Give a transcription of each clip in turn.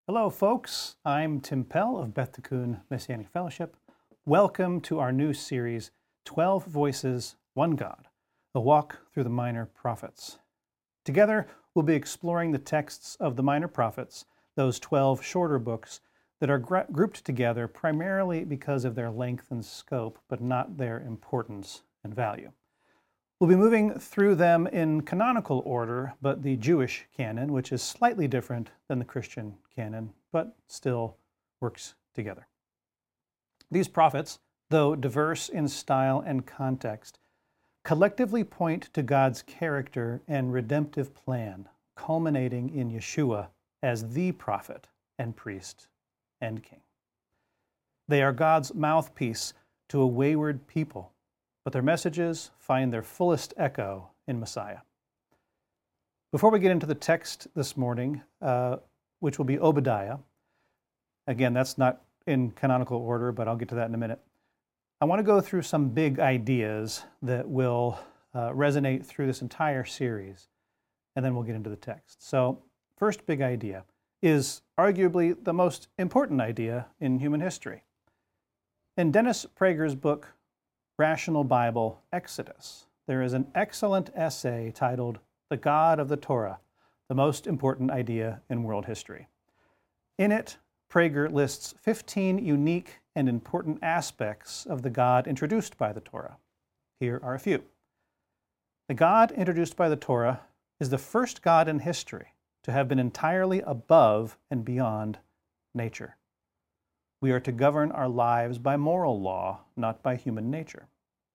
Hello, folks. I'm Tim Pell of Beth Tikkun Messianic Fellowship. Welcome to our new series, 12 Voices, One God, a walk through the Minor Prophets. Together, we'll be exploring the texts of the Minor Prophets, those 12 shorter books that are grouped together primarily because of their length and scope, but not their importance and value. We'll be moving through them in canonical order, but the Jewish canon, which is slightly different than the Christian canon, but still works together. These prophets, though diverse in style and context, collectively point to God's character and redemptive plan, culminating in Yeshua as the prophet and priest and king. They are God's mouthpiece to a wayward people, but their messages find their fullest echo in Messiah. Before we get into the text this morning, which will be Obadiah, again, that's not in canonical order, but I'll get to that in a minute. I want to go through some big ideas that will resonate through this entire series, and then we'll get into the text. So, first big idea is arguably the most important idea in human history. In Dennis Prager's book, Rational Bible Exodus, there is an excellent essay titled The God of the Torah, the most important idea in world history. In it, Prager lists 15 unique and important aspects of the God introduced by the Torah. Here are a few. The God introduced by the Torah is the first God in history to have been entirely above and beyond nature. We are to govern our lives by moral law, not by human nature.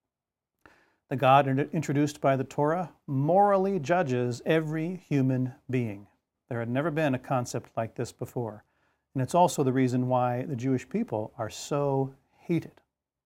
The God introduced by the Torah morally judges every human being. There had never been a concept like this before, and it's also the reason why the Jewish people are so hated.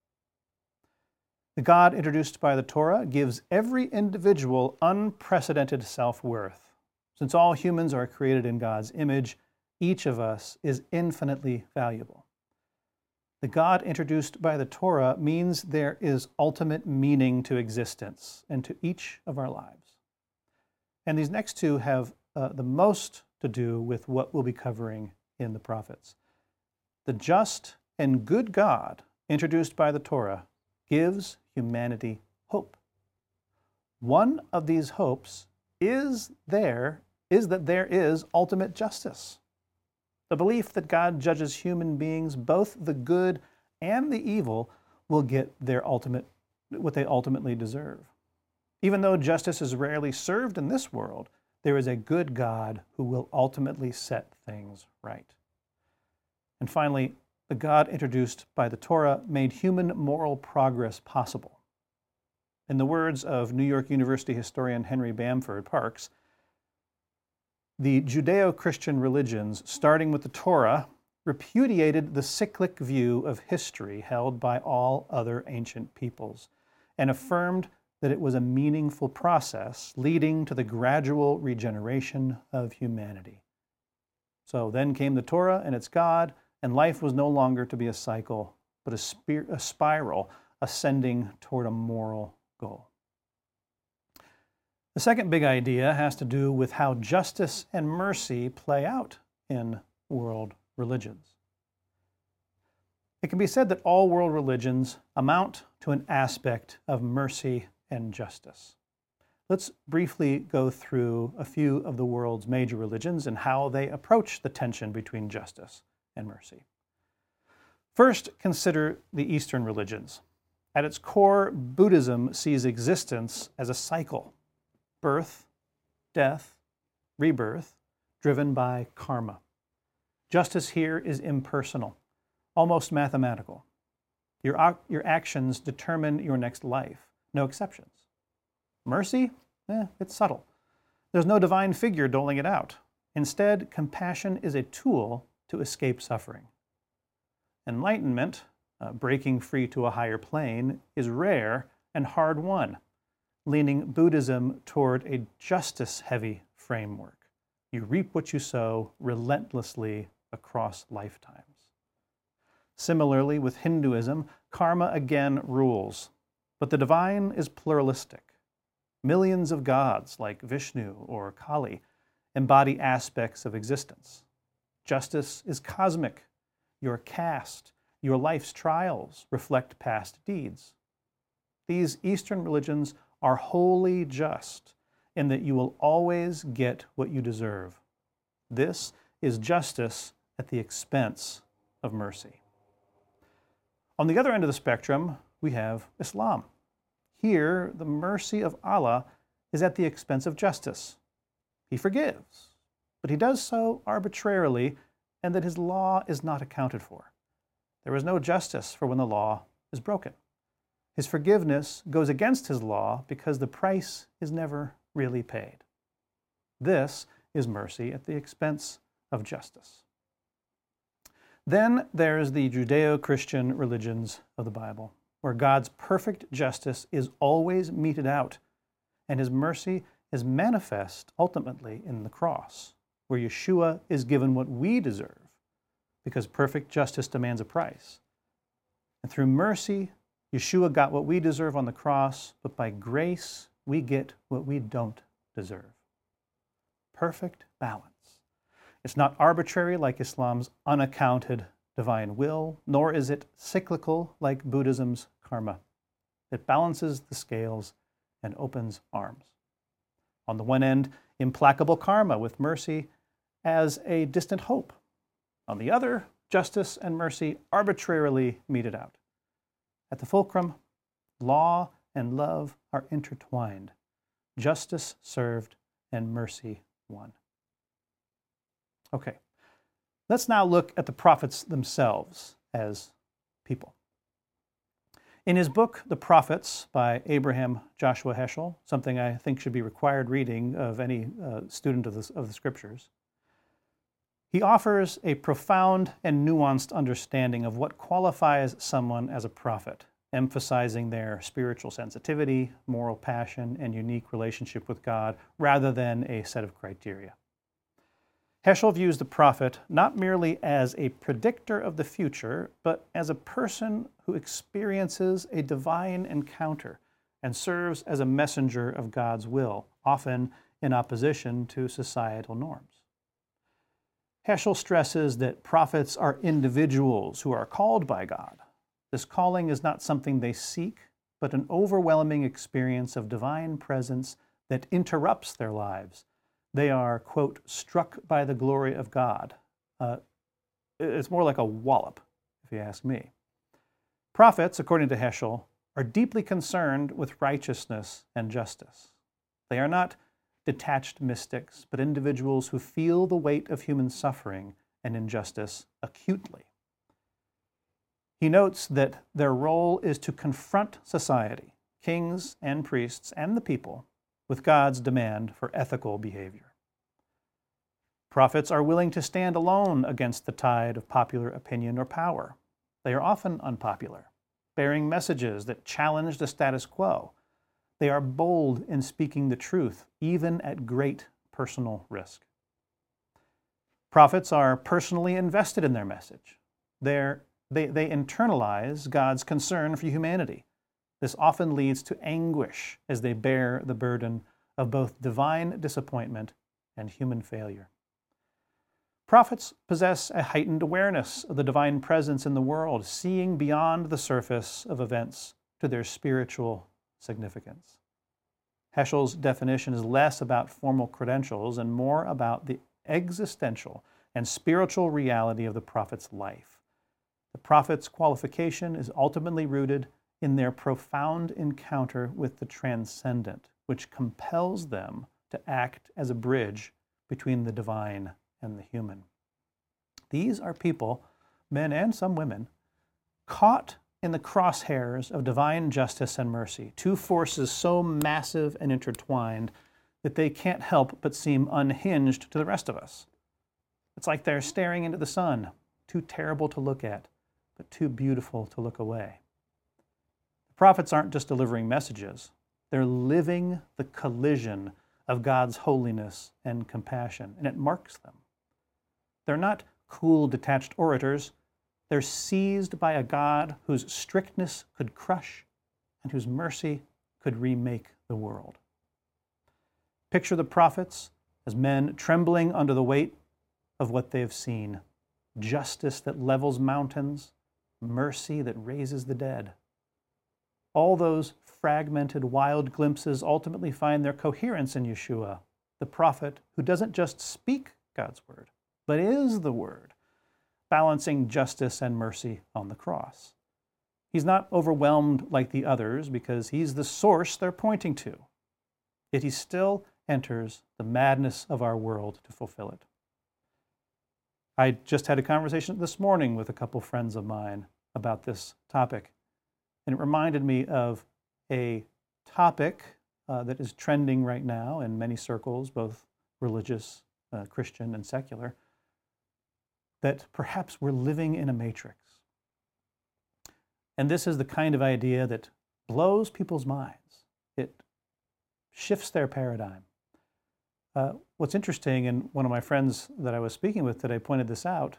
The God introduced by the Torah gives every individual unprecedented self-worth. Since all humans are created in God's image, each of us is infinitely valuable. The God introduced by the Torah means there is ultimate meaning to existence and to each of our lives. And these next two have the most to do with what we'll be covering in the prophets. The just and good God introduced by the Torah gives humanity hope. One of these hopes is that there is ultimate justice. The belief that God judges human beings, both the good and the evil, will get what they ultimately deserve. Even though justice is rarely served in this world, there is a good God who will ultimately set things right. And finally, the God introduced by the Torah made human moral progress possible. In the words of New York University historian Henry Bamford Parks, the Judeo-Christian religions, starting with the Torah, repudiated the cyclic view of history held by all other ancient peoples and affirmed that it was a meaningful process leading to the gradual regeneration of humanity. So then came the Torah and its God, and life was no longer to be a cycle, but a spiral ascending toward a moral goal. The second big idea has to do with how justice and mercy play out in world religions. It can be said that all world religions amount to an aspect of mercy and justice. Let's briefly go through a few of the world's major religions and how they approach the tension between justice and mercy. First, consider the Eastern religions. At its core, Buddhism sees existence as a cycle. Birth, death, rebirth, driven by karma. Justice here is impersonal, almost mathematical. Your actions determine your next life, no exceptions. Mercy? It's subtle. There's no divine figure doling it out. Instead, compassion is a tool to escape suffering. Enlightenment, breaking free to a higher plane, is rare and hard won, leaning Buddhism toward a justice-heavy framework. You reap what you sow relentlessly across lifetimes. Similarly, with Hinduism, karma again rules, but the divine is pluralistic. Millions of gods, like Vishnu or Kali, embody aspects of existence. Justice is cosmic. Your caste, your life's trials reflect past deeds. These Eastern religions are wholly just in that you will always get what you deserve. This is justice at the expense of mercy. On the other end of the spectrum, we have Islam. Here, the mercy of Allah is at the expense of justice. He forgives, but he does so arbitrarily, and that his law is not accounted for. There is no justice for when the law is broken. His forgiveness goes against his law because the price is never really paid. This is mercy at the expense of justice. Then there's the Judeo-Christian religions of the Bible, where God's perfect justice is always meted out, and his mercy is manifest ultimately in the cross, where Yeshua is given what we deserve, because perfect justice demands a price. And through mercy, Yeshua got what we deserve on the cross, but by grace, we get what we don't deserve. Perfect balance. It's not arbitrary like Islam's unaccounted divine will, nor is it cyclical like Buddhism's karma. It balances the scales and opens arms. On the one end, implacable karma with mercy as a distant hope. On the other, justice and mercy arbitrarily meted out. At the fulcrum, law and love are intertwined, justice served and mercy won. Okay, let's now look at the prophets themselves as people. In his book, The Prophets, by Abraham Joshua Heschel, something I think should be required reading of any student of the Scriptures, he offers a profound and nuanced understanding of what qualifies someone as a prophet, emphasizing their spiritual sensitivity, moral passion, and unique relationship with God, rather than a set of criteria. Heschel views the prophet not merely as a predictor of the future, but as a person who experiences a divine encounter and serves as a messenger of God's will, often in opposition to societal norms. Heschel stresses that prophets are individuals who are called by God. This calling is not something they seek, but an overwhelming experience of divine presence that interrupts their lives. They are, quote, struck by the glory of God. It's more like a wallop, if you ask me. Prophets, according to Heschel, are deeply concerned with righteousness and justice. They are not detached mystics, but individuals who feel the weight of human suffering and injustice acutely. He notes that their role is to confront society, kings and priests and the people, with God's demand for ethical behavior. Prophets are willing to stand alone against the tide of popular opinion or power. They are often unpopular, bearing messages that challenge the status quo. They are bold in speaking the truth, even at great personal risk. Prophets are personally invested in their message. They internalize God's concern for humanity. This often leads to anguish as they bear the burden of both divine disappointment and human failure. Prophets possess a heightened awareness of the divine presence in the world, seeing beyond the surface of events to their spiritual significance. Heschel's definition is less about formal credentials and more about the existential and spiritual reality of the prophet's life. The prophet's qualification is ultimately rooted in their profound encounter with the transcendent, which compels them to act as a bridge between the divine and the human. These are people, men and some women, caught in the crosshairs of divine justice and mercy, two forces so massive and intertwined that they can't help but seem unhinged to the rest of us. It's like they're staring into the sun, too terrible to look at, but too beautiful to look away. The prophets aren't just delivering messages, they're living the collision of God's holiness and compassion, and it marks them. They're not cool, detached orators. They're seized by a God whose strictness could crush and whose mercy could remake the world. Picture the prophets as men trembling under the weight of what they have seen: justice that levels mountains, mercy that raises the dead. All those fragmented, wild glimpses ultimately find their coherence in Yeshua, the prophet who doesn't just speak God's word, but is the word, balancing justice and mercy on the cross. He's not overwhelmed like the others because he's the source they're pointing to. Yet he still enters the madness of our world to fulfill it. I just had a conversation this morning with a couple friends of mine about this topic, and it reminded me of a topic that is trending right now in many circles, both religious, Christian, and secular, that perhaps we're living in a matrix. And this is the kind of idea that blows people's minds. It shifts their paradigm. What's interesting, and one of my friends that I was speaking with today pointed this out,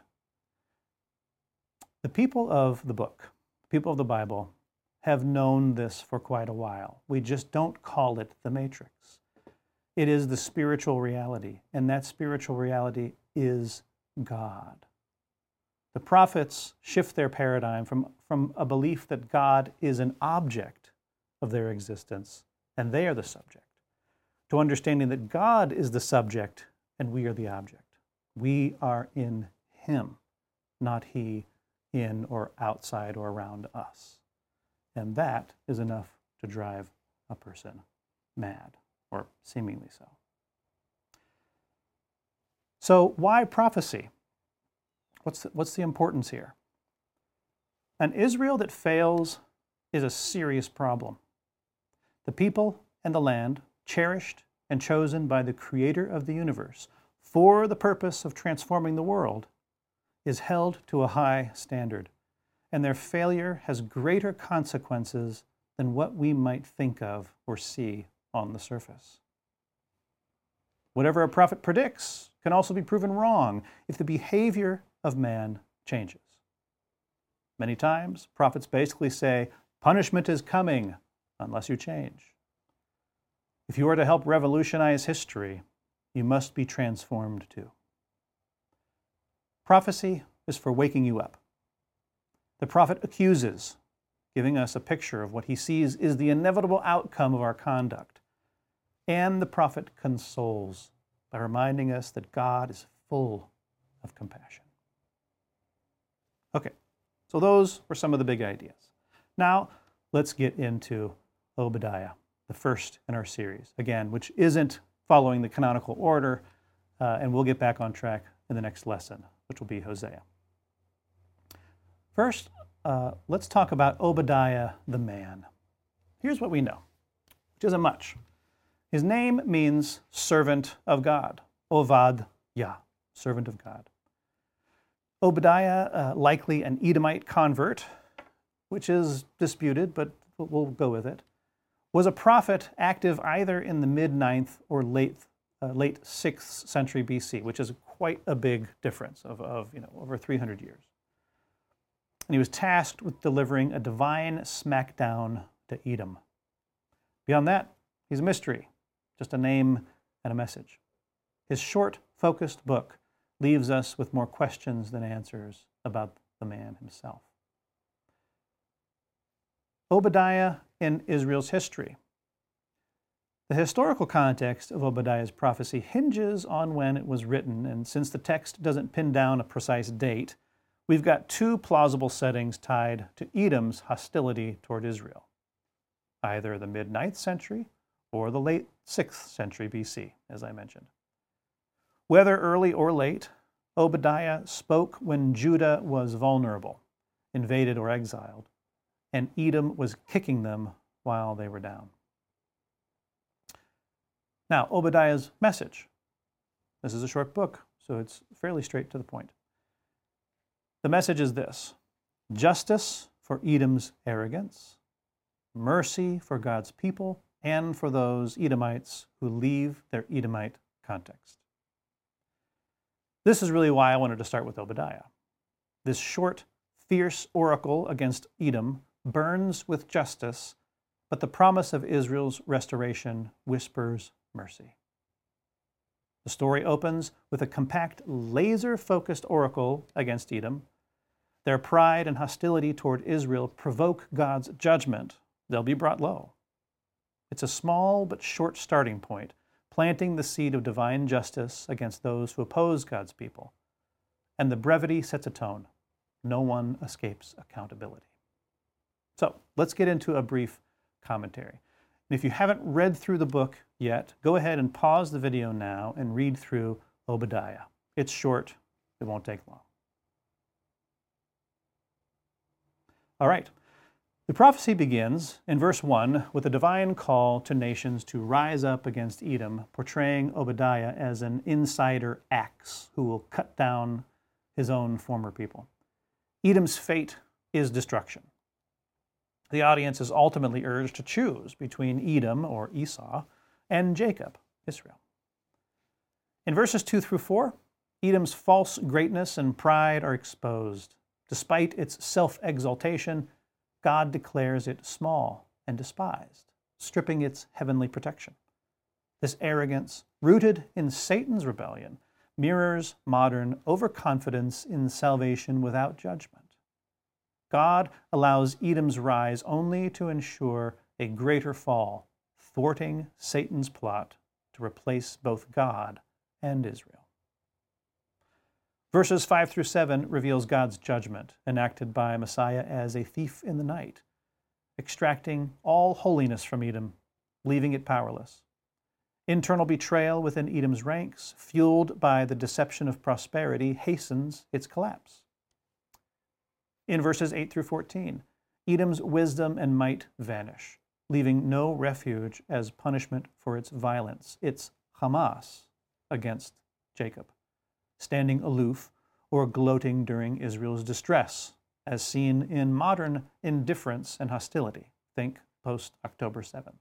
the people of the book, people of the Bible, have known this for quite a while. We just don't call it the matrix. It is the spiritual reality, and that spiritual reality is God. The prophets shift their paradigm from a belief that God is an object of their existence, and they are the subject, to understanding that God is the subject and we are the object. We are in Him, not He in or outside or around us. And that is enough to drive a person mad, or seemingly so. So why prophecy? What's the importance here? An Israel that fails is a serious problem. The people and the land, cherished and chosen by the Creator of the universe for the purpose of transforming the world, is held to a high standard, and their failure has greater consequences than what we might think of or see on the surface. Whatever a prophet predicts can also be proven wrong if the behavior of man changes. Many times, prophets basically say, punishment is coming unless you change. If you are to help revolutionize history, you must be transformed too. Prophecy is for waking you up. The prophet accuses, giving us a picture of what he sees is the inevitable outcome of our conduct. And the prophet consoles by reminding us that God is full of compassion. Okay, so those were some of the big ideas. Now, let's get into Obadiah, the first in our series, again, which isn't following the canonical order, and we'll get back on track in the next lesson, which will be Hosea. First, let's talk about Obadiah the man. Here's what we know, which isn't much. His name means servant of God, Ovad Yah, servant of God. Obadiah, likely an Edomite convert, which is disputed, but we'll go with it, was a prophet active either in the mid-9th or late 6th century BC, which is quite a big difference of over 300 years. And he was tasked with delivering a divine smackdown to Edom. Beyond that, he's a mystery, just a name and a message. His short, focused book leaves us with more questions than answers about the man himself. Obadiah in Israel's history. The historical context of Obadiah's prophecy hinges on when it was written, and since the text doesn't pin down a precise date, we've got two plausible settings tied to Edom's hostility toward Israel, either the mid-9th century or the late 6th century BC, as I mentioned. Whether early or late, Obadiah spoke when Judah was vulnerable, invaded or exiled, and Edom was kicking them while they were down. Now, Obadiah's message. This is a short book, so it's fairly straight to the point. The message is this: justice for Edom's arrogance, mercy for God's people, and for those Edomites who leave their Edomite context. This is really why I wanted to start with Obadiah. This short, fierce oracle against Edom burns with justice, but the promise of Israel's restoration whispers mercy. The story opens with a compact, laser-focused oracle against Edom. Their pride and hostility toward Israel provoke God's judgment. They'll be brought low. It's a small but short starting point, planting the seed of divine justice against those who oppose God's people. And the brevity sets a tone. No one escapes accountability. So let's get into a brief commentary. And if you haven't read through the book yet, go ahead and pause the video now and read through Obadiah. It's short. It won't take long. All right. The prophecy begins in verse 1 with a divine call to nations to rise up against Edom, portraying Obadiah as an insider axe who will cut down his own former people. Edom's fate is destruction. The audience is ultimately urged to choose between Edom, or Esau, and Jacob, Israel. In verses 2 through 4, Edom's false greatness and pride are exposed. Despite its self-exaltation, God declares it small and despised, stripping its heavenly protection. This arrogance, rooted in Satan's rebellion, mirrors modern overconfidence in salvation without judgment. God allows Edom's rise only to ensure a greater fall, thwarting Satan's plot to replace both God and Israel. Verses 5 through 7 reveals God's judgment, enacted by Messiah as a thief in the night, extracting all holiness from Edom, leaving it powerless. Internal betrayal within Edom's ranks, fueled by the deception of prosperity, hastens its collapse. In verses 8 through 14, Edom's wisdom and might vanish, leaving no refuge as punishment for its violence. It's Hamas against Jacob, standing aloof or gloating during Israel's distress, as seen in modern indifference and hostility. Think post-October 7th.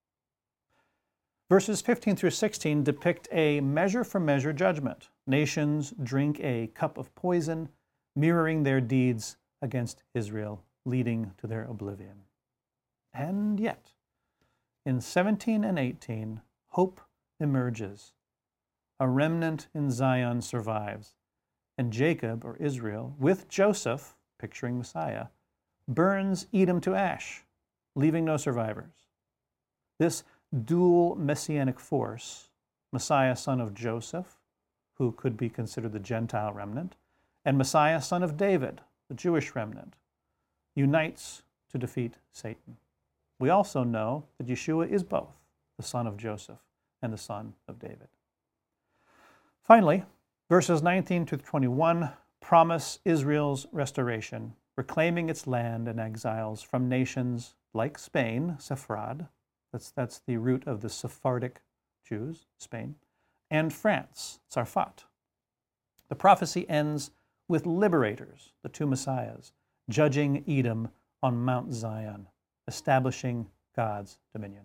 Verses 15 through 16 depict a measure-for-measure judgment. Nations drink a cup of poison, mirroring their deeds against Israel, leading to their oblivion. And yet, in 17 and 18, hope emerges. A remnant in Zion survives, and Jacob, or Israel, with Joseph, picturing Messiah, burns Edom to ash, leaving no survivors. This dual messianic force, Messiah, son of Joseph, who could be considered the Gentile remnant, and Messiah, son of David, the Jewish remnant, unites to defeat Satan. We also know that Yeshua is both the son of Joseph and the son of David. Finally, verses 19 to 21 promise Israel's restoration, reclaiming its land and exiles from nations like Spain, Sepharad, that's the root of the Sephardic Jews, Spain, and France, Sarfat. The prophecy ends with liberators, the two messiahs, judging Edom on Mount Zion, establishing God's dominion.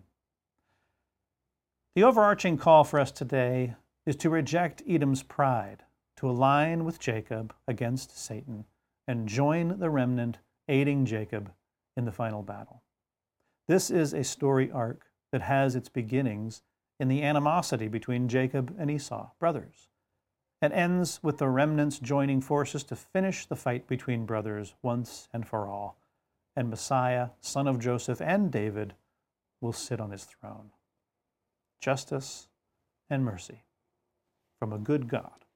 The overarching call for us today is to reject Edom's pride, to align with Jacob against Satan, and join the remnant aiding Jacob in the final battle. This is a story arc that has its beginnings in the animosity between Jacob and Esau, brothers, and ends with the remnants joining forces to finish the fight between brothers once and for all, and Messiah, son of Joseph and David, will sit on his throne. Justice and mercy from a good God.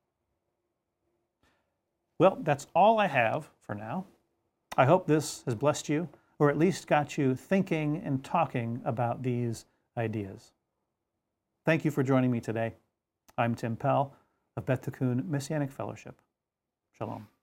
Well, that's all I have for now. I hope this has blessed you, or at least got you thinking and talking about these ideas. Thank you for joining me today. I'm Tim Pell of Beth Tikkun Messianic Fellowship. Shalom.